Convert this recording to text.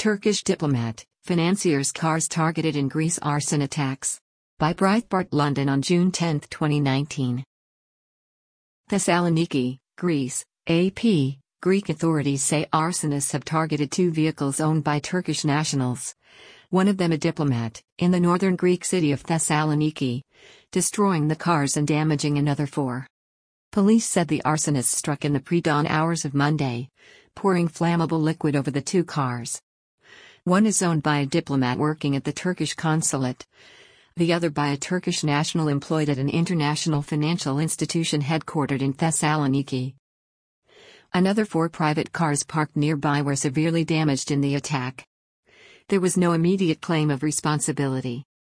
Turkish diplomat, financier's cars targeted in Greece. Arson attacks. By Breitbart London on June 10, 2019. Thessaloniki, Greece. AP, Greek authorities say arsonists have targeted two vehicles owned by Turkish nationals. One of them a diplomat, in the northern Greek city of Thessaloniki, destroying the cars and damaging another four. Police said the arsonists struck in the pre-dawn hours of Monday, pouring flammable liquid over the two cars. One is owned by a diplomat working at the Turkish consulate, the other by a Turkish national employed at an international financial institution headquartered in Thessaloniki. Another four private cars parked nearby were severely damaged in the attack. There was no immediate claim of responsibility.